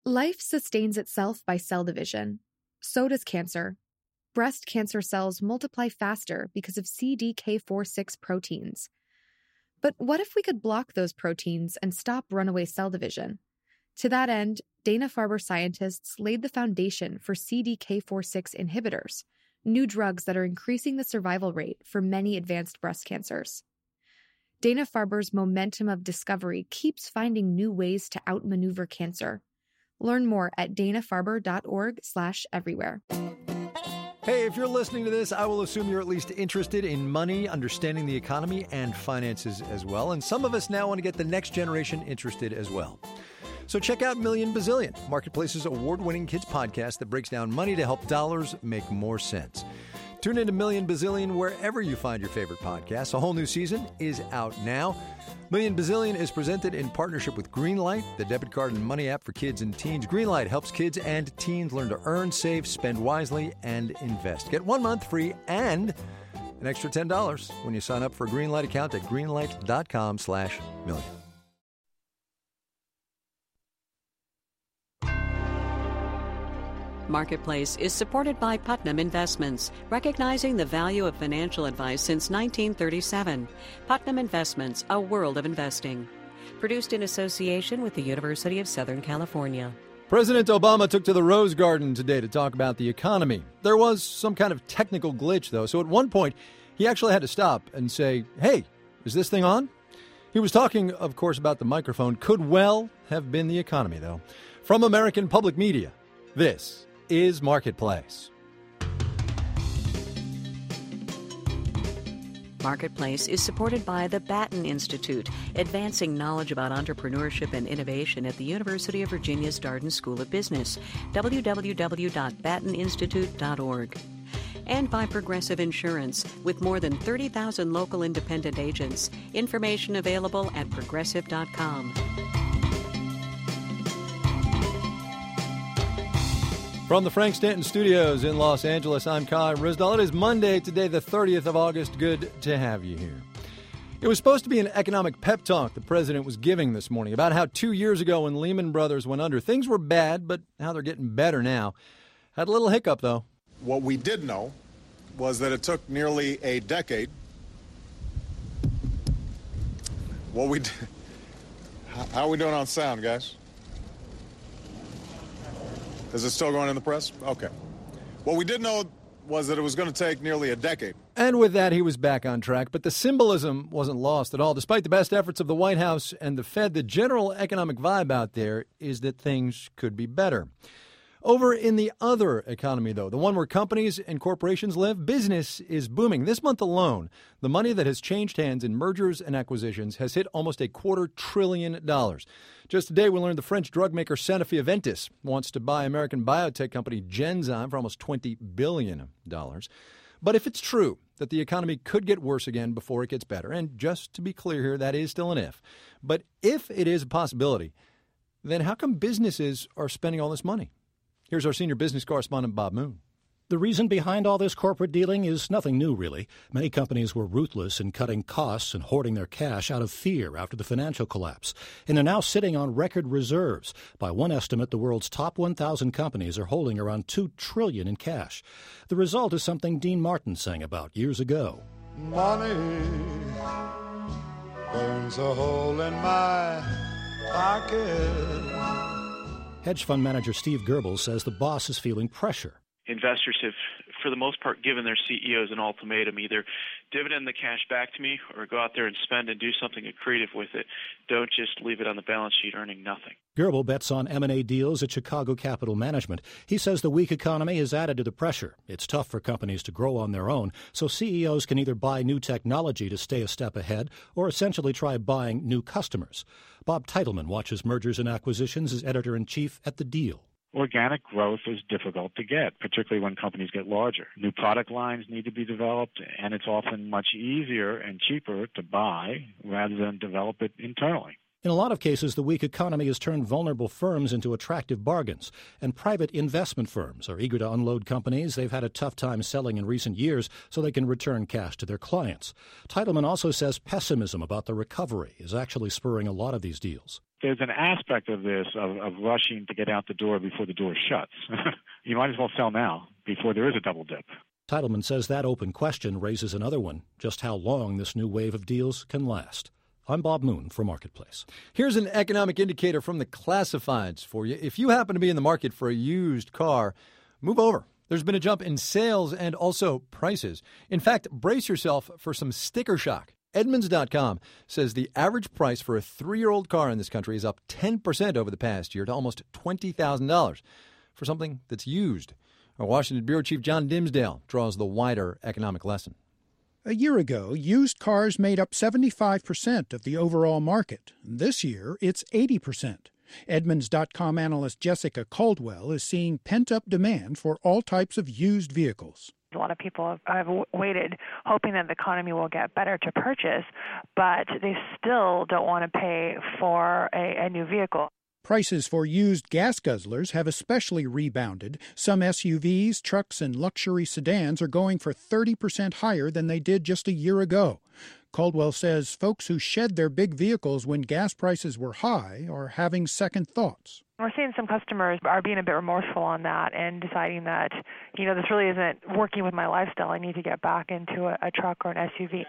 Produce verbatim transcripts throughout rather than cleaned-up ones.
Life sustains itself by cell division. So does cancer. Breast cancer cells multiply faster because of C D K four six proteins. But what if we could block those proteins and stop runaway cell division? To that end, Dana-Farber scientists laid the foundation for C D K four six inhibitors, new drugs that are increasing the survival rate for many advanced breast cancers. Dana-Farber's momentum of discovery keeps finding new ways to outmaneuver cancer. Learn more at dana-farber.org slash everywhere. Hey, if you're listening to this, I will assume you're at least interested in money, understanding the economy, and finances as well. And some of us now want to get the next generation interested as well. So check out Million Bazillion, Marketplace's award-winning kids podcast that breaks down money to help dollars make more sense. Tune into Million Bazillion wherever you find your favorite podcasts. A whole new season is out now. Million Bazillion is presented in partnership with Greenlight, the debit card and money app for kids and teens. Greenlight helps kids and teens learn to earn, save, spend wisely, and invest. Get one month free and an extra ten dollars when you sign up for a Greenlight account at greenlight.com slash million. Marketplace is supported by Putnam Investments, recognizing the value of financial advice since nineteen thirty-seven. Putnam Investments, a world of investing. Produced in association with the University of Southern California. President Obama took to the Rose Garden today to talk about the economy. There was some kind of technical glitch, though, so at one point he actually had to stop and say, "Hey, is this thing on?" He was talking, of course, about the microphone. Could well have been the economy, though. From American Public Media, this is Marketplace. Marketplace is supported by the Batten Institute, advancing knowledge about entrepreneurship and innovation at the University of Virginia's Darden School of Business, w w w dot batten institute dot org. And by Progressive Insurance, with more than thirty thousand local independent agents. Information available at progressive dot com. From the Frank Stanton Studios in Los Angeles, I'm Kai Ryssdal. It is Monday, today the thirtieth of August. Good to have you here. It was supposed to be an economic pep talk the president was giving this morning about how two years ago when Lehman Brothers went under, things were bad, but how they're getting better now. Had a little hiccup, though. What we did know was that it took nearly a decade. What we d- How are we doing on sound, guys? Is it still going in the press? Okay. What we did know was that it was going to take nearly a decade. And with that, he was back on track. But the symbolism wasn't lost at all. Despite the best efforts of the White House and the Fed, the general economic vibe out there is that things could be better. Over in the other economy, though, the one where companies and corporations live, business is booming. This month alone, the money that has changed hands in mergers and acquisitions has hit almost a quarter trillion dollars. Just today, we learned the French drug maker Sanofi Aventis wants to buy American biotech company Genzyme for almost twenty billion dollars. But if it's true that the economy could get worse again before it gets better, and just to be clear here, that is still an if, but if it is a possibility, then how come businesses are spending all this money? Here's our senior business correspondent, Bob Moon. The reason behind all this corporate dealing is nothing new, really. Many companies were ruthless in cutting costs and hoarding their cash out of fear after the financial collapse, and are now sitting on record reserves. By one estimate, the world's top one thousand companies are holding around two trillion dollars in cash. The result is something Dean Martin sang about years ago. Money burns a hole in my pocket. Hedge fund manager Steve Goebbels says the boss is feeling pressure. Investors have, for the most part, given their C E Os an ultimatum: either dividend the cash back to me or go out there and spend and do something creative with it. Don't just leave it on the balance sheet earning nothing. Goebbels bets on M and A deals at Chicago Capital Management. He says the weak economy has added to the pressure. It's tough for companies to grow on their own, so C E Os can either buy new technology to stay a step ahead or essentially try buying new customers. Bob Teitelman watches mergers and acquisitions as editor-in-chief at The Deal. Organic growth is difficult to get, particularly when companies get larger. New product lines need to be developed, and it's often much easier and cheaper to buy rather than develop it internally. In a lot of cases, the weak economy has turned vulnerable firms into attractive bargains, and private investment firms are eager to unload companies they've had a tough time selling in recent years so they can return cash to their clients. Teitelman also says pessimism about the recovery is actually spurring a lot of these deals. There's an aspect of this of, of rushing to get out the door before the door shuts. You might as well sell now before there is a double dip. Titleman says that open question raises another one, just how long this new wave of deals can last. I'm Bob Moon for Marketplace. Here's an economic indicator from the classifieds for you. If you happen to be in the market for a used car, move over. There's been a jump in sales and also prices. In fact, brace yourself for some sticker shock. Edmunds dot com says the average price for a three-year-old car in this country is up ten percent over the past year to almost twenty thousand dollars for something that's used. Our Washington Bureau Chief John Dimsdale draws the wider economic lesson. A year ago, used cars made up seventy-five percent of the overall market. This year, it's eighty percent. Edmunds dot com analyst Jessica Caldwell is seeing pent-up demand for all types of used vehicles. A lot of people have, have waited, hoping that the economy will get better to purchase, but they still don't want to pay for a, a new vehicle. Prices for used gas guzzlers have especially rebounded. Some S U Vs, trucks, and luxury sedans are going for thirty percent higher than they did just a year ago. Caldwell says folks who shed their big vehicles when gas prices were high are having second thoughts. We're seeing some customers are being a bit remorseful on that and deciding that, you know, this really isn't working with my lifestyle. I need to get back into a, a truck or an S U V.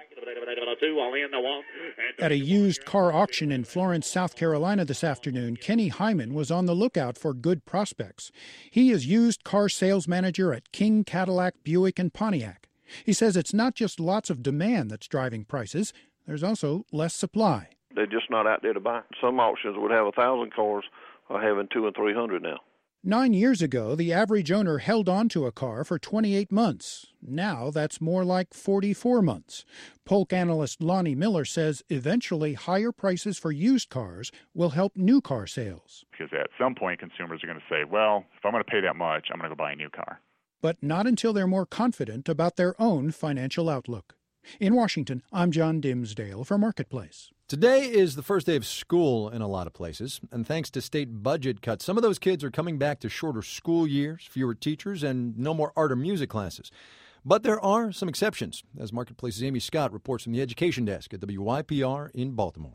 At a used car auction in Florence, South Carolina this afternoon, Kenny Hyman was on the lookout for good prospects. He is used car sales manager at King Cadillac, Buick, and Pontiac. He says it's not just lots of demand that's driving prices. There's also less supply. They're just not out there to buy. Some auctions would have a thousand cars, are having two and three hundred now. Nine years ago, the average owner held on to a car for twenty-eight months. Now that's more like forty-four months. Polk analyst Lonnie Miller says eventually higher prices for used cars will help new car sales. Because at some point, consumers are going to say, well, if I'm going to pay that much, I'm going to go buy a new car. But not until they're more confident about their own financial outlook. In Washington, I'm John Dimsdale for Marketplace. Today is the first day of school in a lot of places, and thanks to state budget cuts, some of those kids are coming back to shorter school years, fewer teachers, and no more art or music classes. But there are some exceptions, as Marketplace's Amy Scott reports from the Education Desk at W Y P R in Baltimore.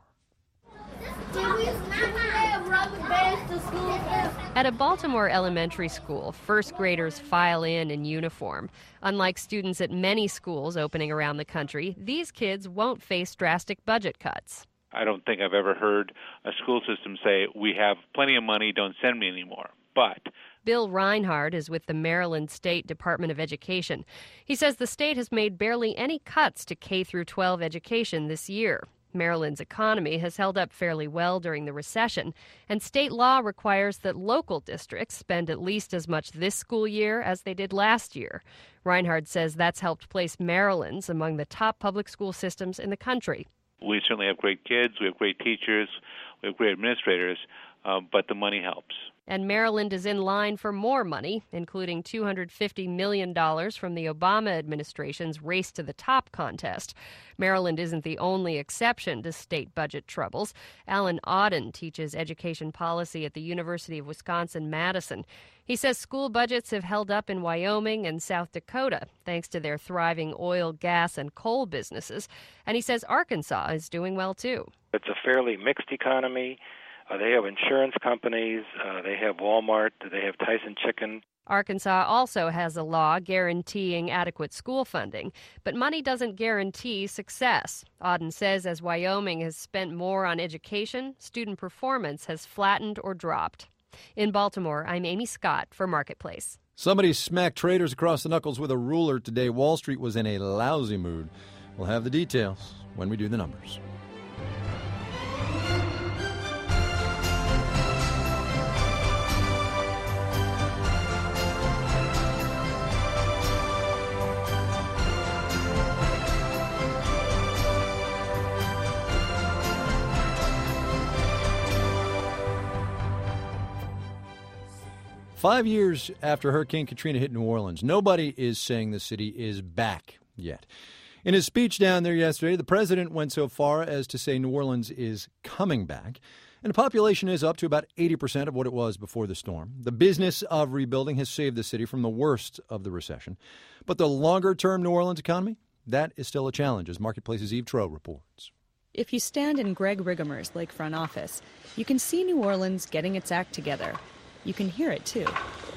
At a Baltimore elementary school, first graders file in in uniform. Unlike students at many schools opening around the country, these kids won't face drastic budget cuts. I don't think I've ever heard a school system say, we have plenty of money, don't send me anymore. But Bill Reinhardt is with the Maryland State Department of Education. He says the state has made barely any cuts to K through twelve education this year. Maryland's economy has held up fairly well during the recession, and state law requires that local districts spend at least as much this school year as they did last year. Reinhardt says that's helped place Maryland's among the top public school systems in the country. We certainly have great kids, we have great teachers, we have great administrators, uh, but the money helps. And Maryland is in line for more money, including two hundred fifty million dollars from the Obama administration's Race to the Top contest. Maryland isn't the only exception to state budget troubles. Alan Auden teaches education policy at the University of Wisconsin-Madison. He says school budgets have held up in Wyoming and South Dakota, thanks to their thriving oil, gas, and coal businesses. And he says Arkansas is doing well, too. It's a fairly mixed economy. Uh, they have insurance companies, uh, they have Walmart, they have Tyson Chicken. Arkansas also has a law guaranteeing adequate school funding, but money doesn't guarantee success. Auden says as Wyoming has spent more on education, student performance has flattened or dropped. In Baltimore, I'm Amy Scott for Marketplace. Somebody smacked traders across the knuckles with a ruler today. Wall Street was in a lousy mood. We'll have the details when we do the numbers. Five years after Hurricane Katrina hit New Orleans, nobody is saying the city is back yet. In his speech down there yesterday, the president went so far as to say New Orleans is coming back, and the population is up to about eighty percent of what it was before the storm. The business of rebuilding has saved the city from the worst of the recession. But the longer-term New Orleans economy, that is still a challenge, as Marketplace's Eve Troe reports. If you stand in Greg Rigamer's lakefront office, you can see New Orleans getting its act together. You can hear it, too.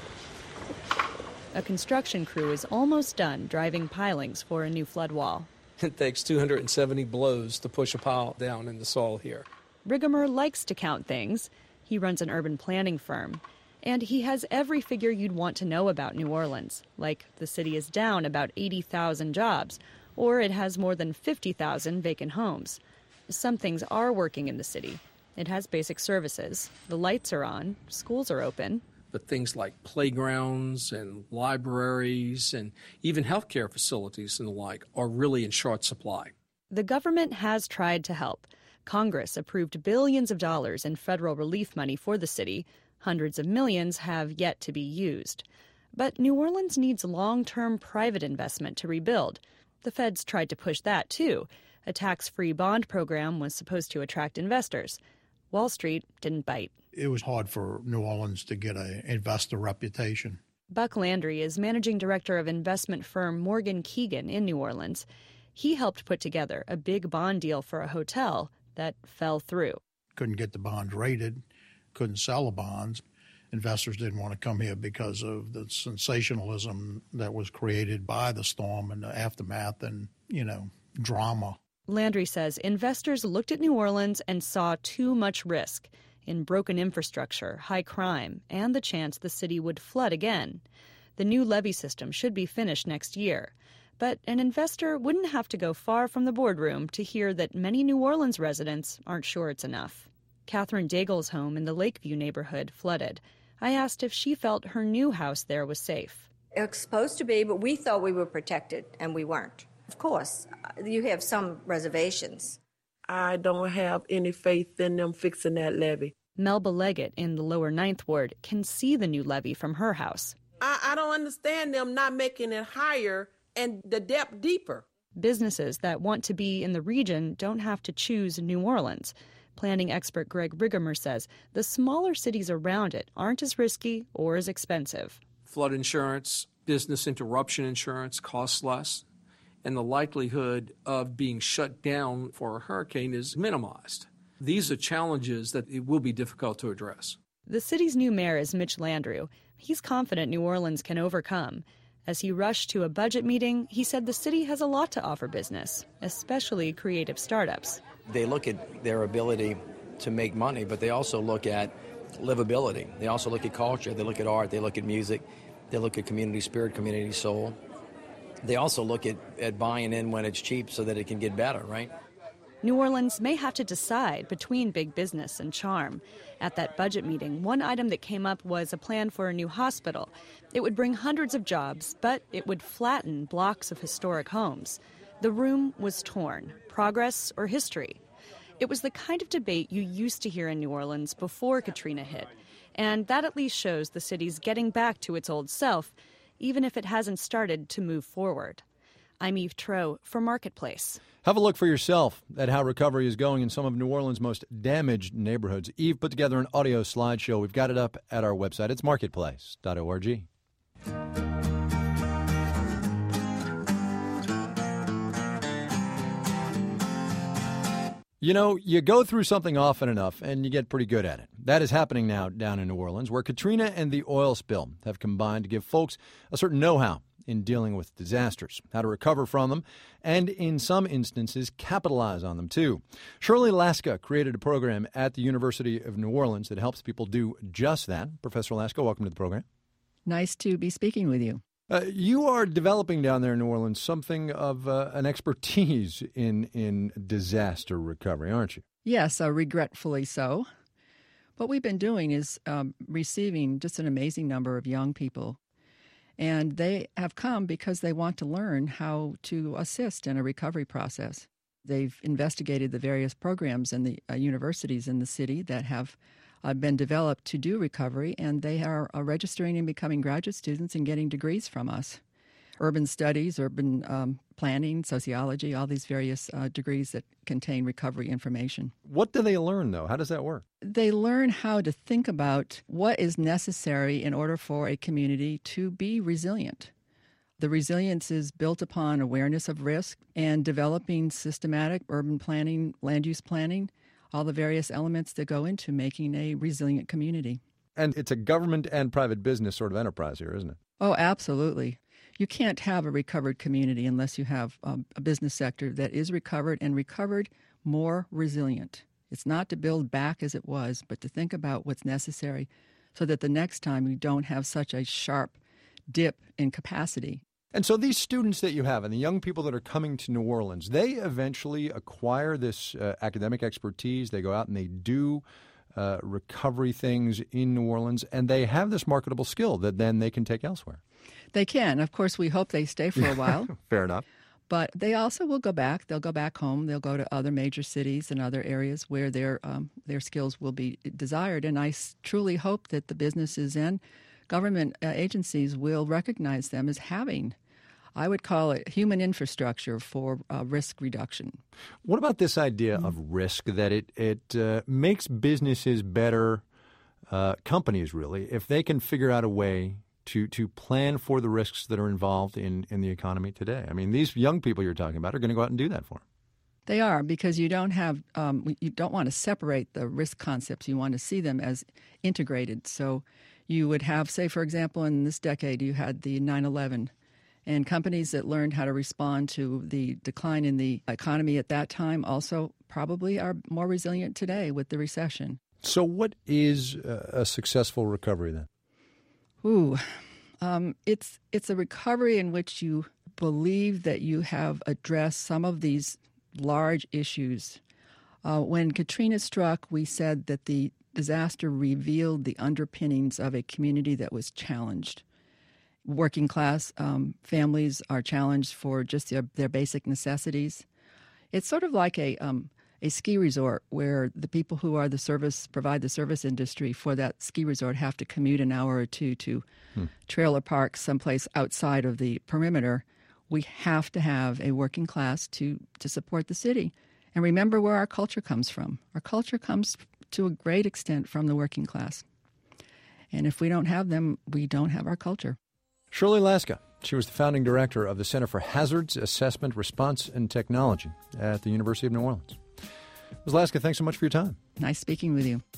A construction crew is almost done driving pilings for a new flood wall. It takes two hundred seventy blows to push a pile down in the soil here. Rigamer likes to count things. He runs an urban planning firm. And he has every figure you'd want to know about New Orleans, like the city is down about eighty thousand jobs, or it has more than fifty thousand vacant homes. Some things are working in the city. It has basic services. The lights are on. Schools are open. But things like playgrounds and libraries and even healthcare facilities and the like are really in short supply. The government has tried to help. Congress approved billions of dollars in federal relief money for the city. Hundreds of millions have yet to be used. But New Orleans needs long-term private investment to rebuild. The feds tried to push that, too. A tax-free bond program was supposed to attract investors. Wall Street didn't bite. It was hard for New Orleans to get an investor reputation. Buck Landry is managing director of investment firm Morgan Keegan in New Orleans. He helped put together a big bond deal for a hotel that fell through. Couldn't get the bonds rated. Couldn't sell the bonds. Investors didn't want to come here because of the sensationalism that was created by the storm and the aftermath and, you know, drama. Landry says investors looked at New Orleans and saw too much risk in broken infrastructure, high crime, and the chance the city would flood again. The new levee system should be finished next year. But an investor wouldn't have to go far from the boardroom to hear that many New Orleans residents aren't sure it's enough. Catherine Daigle's home in the Lakeview neighborhood flooded. I asked if she felt her new house there was safe. It was supposed to be, but we thought we were protected, and we weren't. Of course, you have some reservations. I don't have any faith in them fixing that levee. Melba Leggett in the lower Ninth Ward can see the new levee from her house. I, I don't understand them not making it higher and the depth deeper. Businesses that want to be in the region don't have to choose New Orleans. Planning expert Greg Rigamer says the smaller cities around it aren't as risky or as expensive. Flood insurance, business interruption insurance costs less, and the likelihood of being shut down for a hurricane is minimized. These are challenges that it will be difficult to address. The city's new mayor is Mitch Landrieu. He's confident New Orleans can overcome. As he rushed to a budget meeting, he said the city has a lot to offer business, especially creative startups. They look at their ability to make money, but they also look at livability. They also look at culture. They look at art. They look at music. They look at community spirit, community soul. They also look at, at buying in when it's cheap so that it can get better, right? New Orleans may have to decide between big business and charm. At that budget meeting, one item that came up was a plan for a new hospital. It would bring hundreds of jobs, but it would flatten blocks of historic homes. The room was torn. Progress or history? It was the kind of debate you used to hear in New Orleans before Katrina hit. And that at least shows the city's getting back to its old self, even if it hasn't started to move forward. I'm Eve Troeh for Marketplace. Have a look for yourself at how recovery is going in some of New Orleans' most damaged neighborhoods. Eve put together an audio slideshow. We've got it up at our website. It's marketplace dot org. You know, you go through something often enough and you get pretty good at it. That is happening now down in New Orleans, where Katrina and the oil spill have combined to give folks a certain know-how in dealing with disasters, how to recover from them, and in some instances, capitalize on them, too. Shirley Laska created a program at the University of New Orleans that helps people do just that. Professor Laska, welcome to the program. Nice to be speaking with you. Uh, you are developing down there in New Orleans something of uh, an expertise in, in disaster recovery, aren't you? Yes, uh, regretfully so. What we've been doing is um, receiving just an amazing number of young people. And they have come because they want to learn how to assist in a recovery process. They've investigated the various programs in the uh, universities in the city that have uh, been developed to do recovery, and they are uh, registering and becoming graduate students and getting degrees from us. Urban studies, urban um, planning, sociology, all these various uh, degrees that contain recovery information. What do they learn, though? How does that work? They learn how to think about what is necessary in order for a community to be resilient. The resilience is built upon awareness of risk and developing systematic urban planning, land use planning, all the various elements that go into making a resilient community. And it's a government and private business sort of enterprise here, isn't it? Oh, absolutely. You can't have a recovered community unless you have um, a business sector that is recovered and recovered more resilient. It's not to build back as it was, but to think about what's necessary so that the next time you don't have such a sharp dip in capacity. And so these students that you have and the young people that are coming to New Orleans, they eventually acquire this uh, academic expertise. They go out and they do uh, recovery things in New Orleans, and they have this marketable skill that then they can take elsewhere. They can. Of course, we hope they stay for a while. Fair enough. But they also will go back. They'll go back home. They'll go to other major cities and other areas where their um, their skills will be desired. And I truly hope that the businesses and government uh, agencies will recognize them as having, I would call it, human infrastructure for uh, risk reduction. What about this idea mm-hmm. of risk, that it, it uh, makes businesses better, uh, companies really, if they can figure out a way to to plan for the risks that are involved in, in the economy today? I mean, these young people you're talking about are going to go out and do that for them. They are, because you don't have um, you don't want to separate the risk concepts. You want to see them as integrated. So you would have, say, for example, in this decade, you had the nine eleven, and companies that learned how to respond to the decline in the economy at that time also probably are more resilient today with the recession. So what is a successful recovery then? Ooh, um, it's it's a recovery in which you believe that you have addressed some of these large issues. Uh, when Katrina struck, we said that the disaster revealed the underpinnings of a community that was challenged. Working class um, families are challenged for just their, their basic necessities. It's sort of like a um, a ski resort where the people who are the service provide the service industry for that ski resort have to commute an hour or two to hmm. trailer park someplace outside of the perimeter. We have to have a working class to, to support the city. And remember where our culture comes from. Our culture comes to a great extent from the working class. And if we don't have them, we don't have our culture. Shirley Laska. She was the founding director of the Center for Hazards Assessment, Response, and Technology at the University of New Orleans. Miz Laska, thanks so much for your time. Nice speaking with you.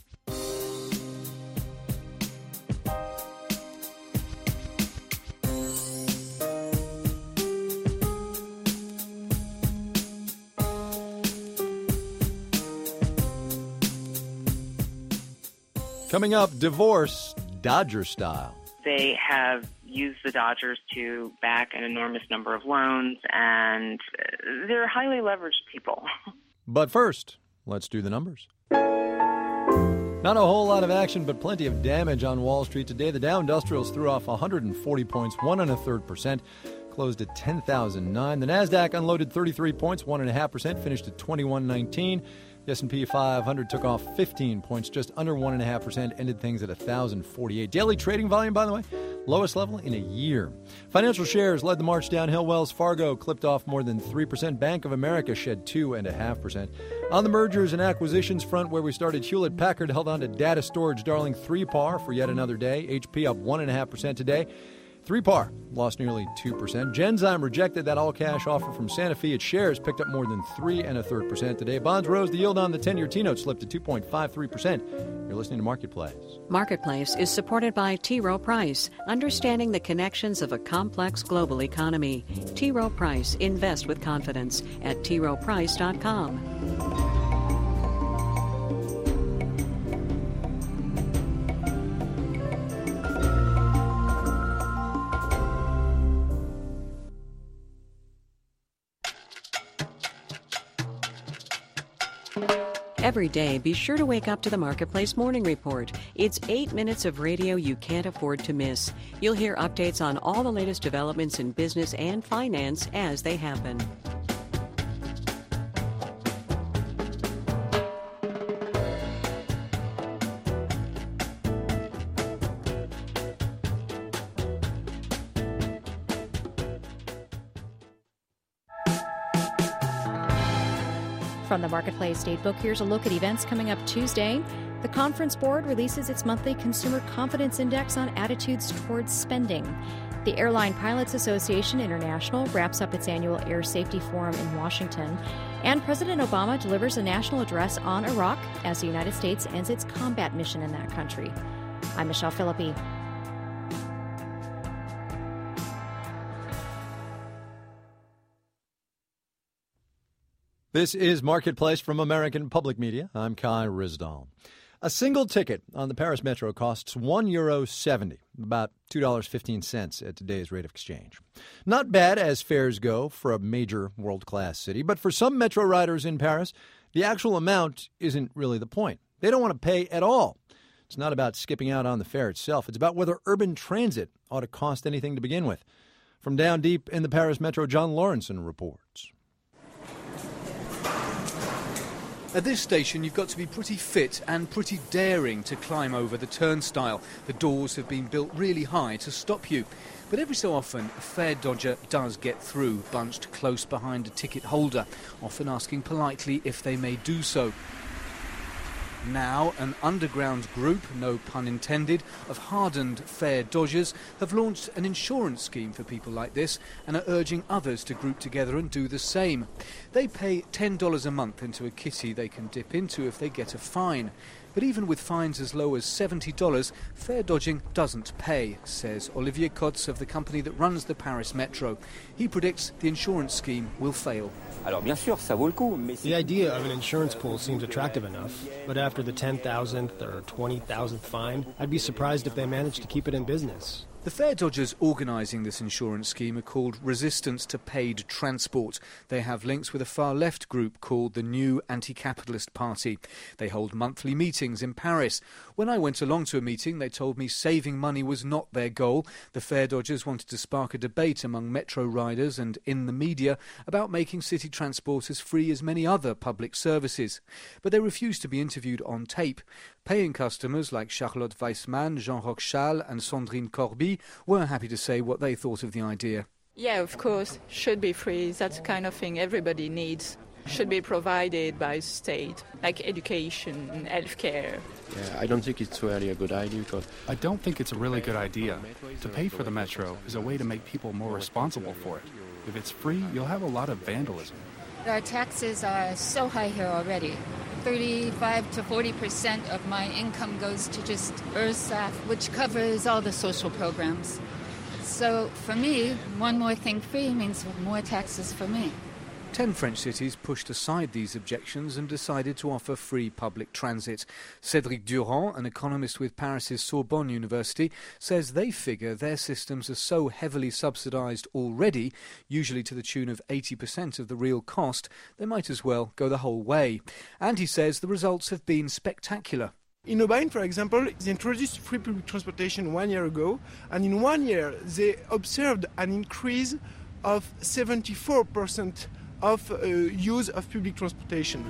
Coming up, divorce, Dodger style. They have used the Dodgers to back an enormous number of loans, and they're highly leveraged people. But first, let's do the numbers. Not a whole lot of action, but plenty of damage on Wall Street today. The Dow Industrials threw off one hundred forty points, one and a third percent, closed at ten thousand nine. The Nasdaq unloaded thirty-three points, one and a half percent, finished at twenty-one nineteen. The S and P five hundred took off fifteen points, just under one and a half percent, ended things at one thousand forty-eight. Daily trading volume, by the way, lowest level in a year. Financial shares led the march downhill. Wells Fargo clipped off more than three percent. Bank of America shed two and a half percent. On the mergers and acquisitions front, where we started, Hewlett Packard held on to data storage darling three par for yet another day. H P up one and a half percent today. three par lost nearly two percent. Genzyme rejected that all-cash offer from Santa Fe. Its shares picked up more than three and a third percent today. Bonds rose. The yield on the ten-year T-note slipped to two point five three percent. You're listening to Marketplace. Marketplace is supported by T. Rowe Price, understanding the connections of a complex global economy. T. Rowe Price, invest with confidence at T Rowe Price dot com. Every day, be sure to wake up to the Marketplace Morning Report. It's eight minutes of radio you can't afford to miss. You'll hear updates on all the latest developments in business and finance as they happen. From the Marketplace Datebook, here's a look at events coming up Tuesday. The Conference Board releases its monthly Consumer Confidence Index on attitudes towards spending. The Airline Pilots Association International wraps up its annual Air Safety Forum in Washington. And President Obama delivers a national address on Iraq as the United States ends its combat mission in that country. I'm Michelle Philippi. This is Marketplace from American Public Media. I'm Kai Rizdal. A single ticket on the Paris Metro costs one euro seventy, about two dollars and fifteen cents at today's rate of exchange. Not bad as fares go for a major world-class city, but for some Metro riders in Paris, the actual amount isn't really the point. They don't want to pay at all. It's not about skipping out on the fare itself. It's about whether urban transit ought to cost anything to begin with. From down deep in the Paris Metro, John Lawrenson reports. At this station, you've got to be pretty fit and pretty daring to climb over the turnstile. The doors have been built really high to stop you. But every so often, a fare dodger does get through, bunched close behind a ticket holder, often asking politely if they may do so. Now, an underground group, no pun intended, of hardened fare dodgers have launched an insurance scheme for people like this and are urging others to group together and do the same. They pay ten dollars a month into a kitty they can dip into if they get a fine. But even with fines as low as seventy dollars, fare dodging doesn't pay, says Olivier Kotz of the company that runs the Paris Metro. He predicts the insurance scheme will fail. The idea of an insurance pool seems attractive enough, but after the ten thousandth or twenty thousandth fine, I'd be surprised if they managed to keep it in business. The fare dodgers organising this insurance scheme are called Resistance to Paid Transport. They have links with a far-left group called the New Anti-Capitalist Party. They hold monthly meetings in Paris. When I went along to a meeting, they told me saving money was not their goal. The fare dodgers wanted to spark a debate among metro riders and in the media about making city transport as free as many other public services. But they refused to be interviewed on tape. Paying customers like Charlotte Weissman, Jean-Roch Schall and Sandrine Corby were happy to say what they thought of the idea. Yeah, of course, should be free. That's the kind of thing everybody needs. Should be provided by state, like education and healthcare. Yeah, I don't think it's really a good idea. Because I don't think it's a really good idea. To pay for the metro is a way to make people more responsible for it. If it's free, you'll have a lot of vandalism. Our taxes are so high here already. thirty-five to forty percent of my income goes to just URSAF, which covers all the social programs. So for me, one more thing free means more taxes for me. Ten French cities pushed aside these objections and decided to offer free public transit. Cédric Durand, an economist with Paris's Sorbonne University, says they figure their systems are so heavily subsidised already, usually to the tune of eighty percent of the real cost, they might as well go the whole way. And he says the results have been spectacular. In Aubagne, for example, they introduced free public transportation one year ago, and in one year they observed an increase of seventy-four percent of uh, use of public transportation.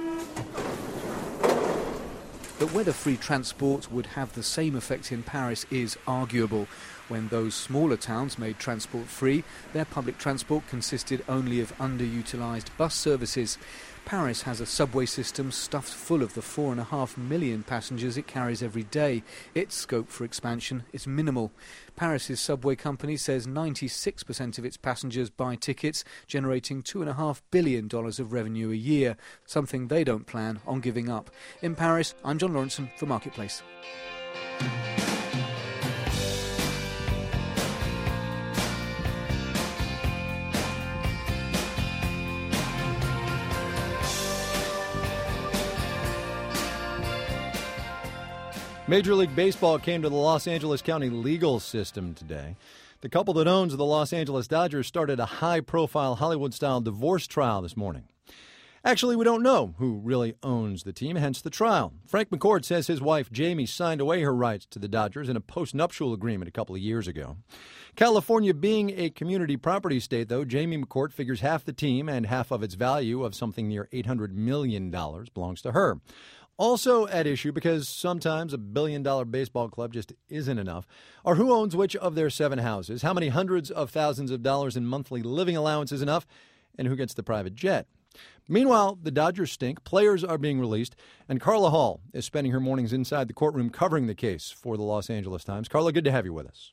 But whether free transport would have the same effect in Paris is arguable. When those smaller towns made transport free, their public transport consisted only of underutilised bus services. Paris has a subway system stuffed full of the four and a half million passengers it carries every day. Its scope for expansion is minimal. Paris's subway company says ninety-six percent of its passengers buy tickets, generating two and a half billion dollars of revenue a year, something they don't plan on giving up. In Paris, I'm John Lawrenson for Marketplace. Major League Baseball came to the Los Angeles County legal system today. The couple that owns the Los Angeles Dodgers started a high-profile Hollywood-style divorce trial this morning. Actually, we don't know who really owns the team, hence the trial. Frank McCourt says his wife, Jamie, signed away her rights to the Dodgers in a post-nuptial agreement a couple of years ago. California being a community property state, though, Jamie McCourt figures half the team and half of its value of something near eight hundred million dollars belongs to her. Also at issue, because sometimes a billion-dollar baseball club just isn't enough, are who owns which of their seven houses, how many hundreds of thousands of dollars in monthly living allowance is enough, and who gets the private jet. Meanwhile, the Dodgers stink, players are being released, and Carla Hall is spending her mornings inside the courtroom covering the case for the Los Angeles Times. Carla, good to have you with us.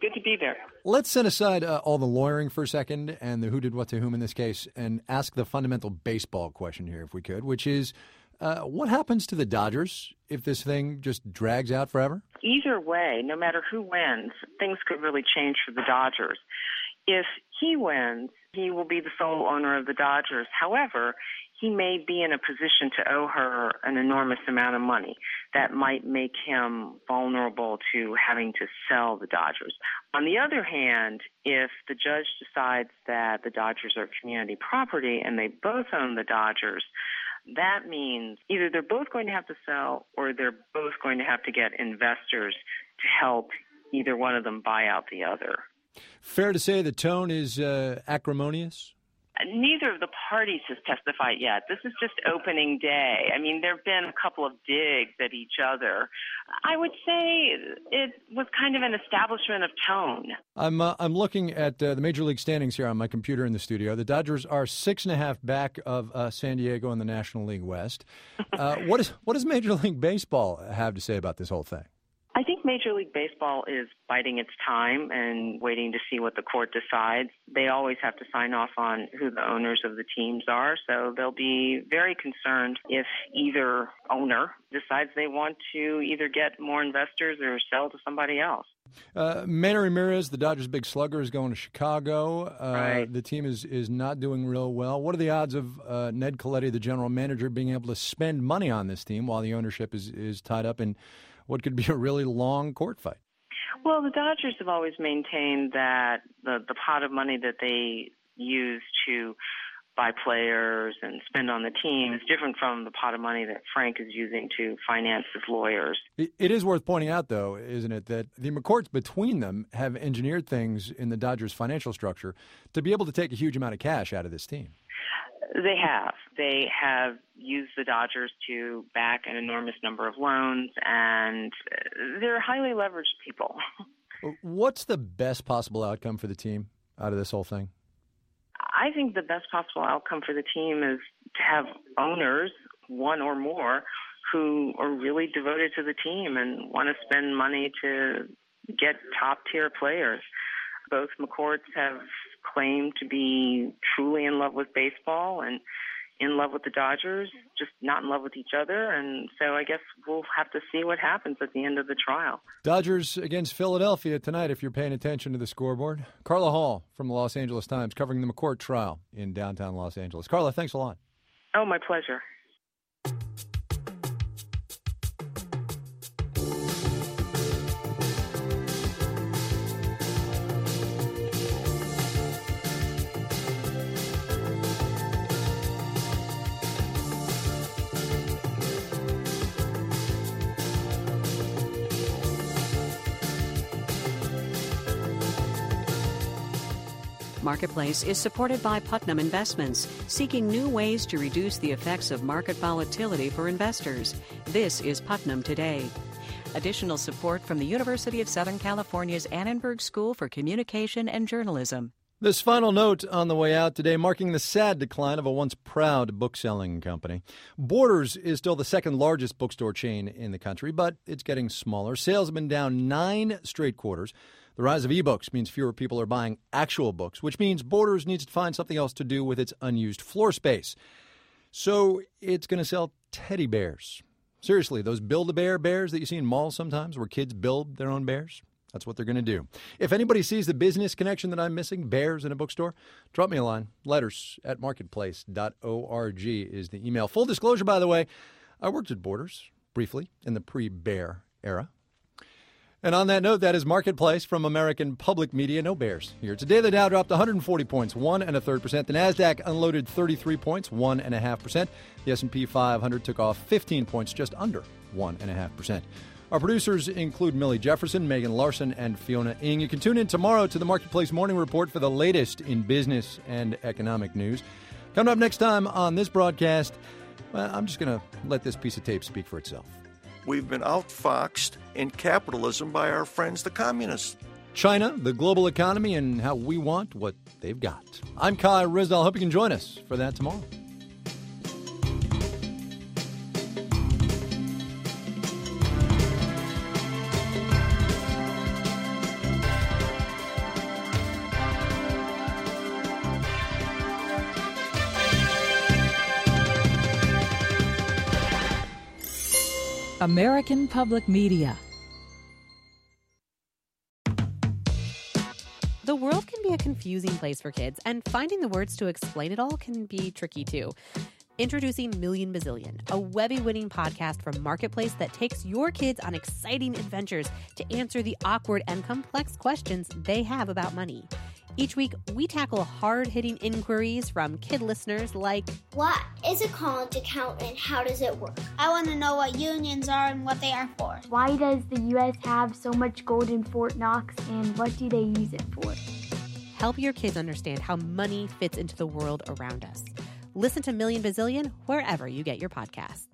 Good to be there. Let's set aside uh, all the lawyering for a second and the who did what to whom in this case and ask the fundamental baseball question here, if we could, which is, uh, what happens to the Dodgers if this thing just drags out forever? Either way, no matter who wins, things could really change for the Dodgers. If he wins, he will be the sole owner of the Dodgers. However, he may be in a position to owe her an enormous amount of money that might make him vulnerable to having to sell the Dodgers. On the other hand, if the judge decides that the Dodgers are community property and they both own the Dodgers, that means either they're both going to have to sell or they're both going to have to get investors to help either one of them buy out the other. Fair to say the tone is uh, acrimonious? Neither of the parties has testified yet. This is just opening day. I mean, there have been a couple of digs at each other. I would say it was kind of an establishment of tone. I'm uh, I'm looking at uh, the Major League standings here on my computer in the studio. The Dodgers are six and a half back of uh, San Diego in the National League West. Uh, what is what does Major League Baseball have to say about this whole thing? I think Major League Baseball is biding its time and waiting to see what the court decides. They always have to sign off on who the owners of the teams are, so they'll be very concerned if either owner decides they want to either get more investors or sell to somebody else. Uh, Manny Ramirez, the Dodgers' big slugger, is going to Chicago. Uh, right. The team is, is not doing real well. What are the odds of uh, Ned Coletti, the general manager, being able to spend money on this team while the ownership is, is tied up in what could be a really long court fight? Well, the Dodgers have always maintained that the, the pot of money that they use to buy players and spend on the team is different from the pot of money that Frank is using to finance his lawyers. It, it is worth pointing out, though, isn't it, that the McCourts between them have engineered things in the Dodgers' financial structure to be able to take a huge amount of cash out of this team. They have. They have used the Dodgers to back an enormous number of loans, and they're highly leveraged people. What's the best possible outcome for the team out of this whole thing? I think the best possible outcome for the team is to have owners, one or more, who are really devoted to the team and want to spend money to get top-tier players. Both McCourts have claimed to be truly in love with baseball and in love with the Dodgers, just not in love with each other. And so I guess we'll have to see what happens at the end of the trial. Dodgers against Philadelphia tonight, if you're paying attention to the scoreboard. Carla Hall from the Los Angeles Times covering the McCourt trial in downtown Los Angeles. Carla, thanks a lot. Oh, my pleasure. Marketplace is supported by Putnam Investments, seeking new ways to reduce the effects of market volatility for investors. This is Putnam Today. Additional support from the University of Southern California's Annenberg School for Communication and Journalism. This final note on the way out today, marking the sad decline of a once proud book-selling company. Borders is still the second largest bookstore chain in the country, but it's getting smaller. Sales have been down nine straight quarters. The rise of ebooks means fewer people are buying actual books, which means Borders needs to find something else to do with its unused floor space. So it's going to sell teddy bears. Seriously, those Build-A-Bear bears that you see in malls sometimes where kids build their own bears, that's what they're going to do. If anybody sees the business connection that I'm missing, bears in a bookstore, drop me a line. Letters at marketplace dot org is the email. Full disclosure, by the way, I worked at Borders briefly in the pre-bear era. And on that note, that is Marketplace from American Public Media. No bears here. Today, the Dow dropped one hundred forty points, one and a third percent. The NASDAQ unloaded thirty-three points, one and a half percent. The S and P five hundred took off fifteen points, just under one and a half percent. Our producers include Millie Jefferson, Megan Larson, and Fiona Ng. You can tune in tomorrow to the Marketplace Morning Report for the latest in business and economic news. Coming up next time on this broadcast, well, I'm just going to let this piece of tape speak for itself. We've been outfoxed in capitalism by our friends, the communists. China, the global economy, and how we want what they've got. I'm Kai Ryssdal. Hope you can join us for that tomorrow. American Public Media. The world can be a confusing place for kids, and finding the words to explain it all can be tricky too. Introducing Million Bazillion, a Webby-winning podcast from Marketplace that takes your kids on exciting adventures to answer the awkward and complex questions they have about money. Each week, we tackle hard-hitting inquiries from kid listeners like, what is a college account and how does it work? I want to know what unions are and what they are for. Why does the U S have so much gold in Fort Knox and what do they use it for? Help your kids understand how money fits into the world around us. Listen to Million Bazillion wherever you get your podcasts.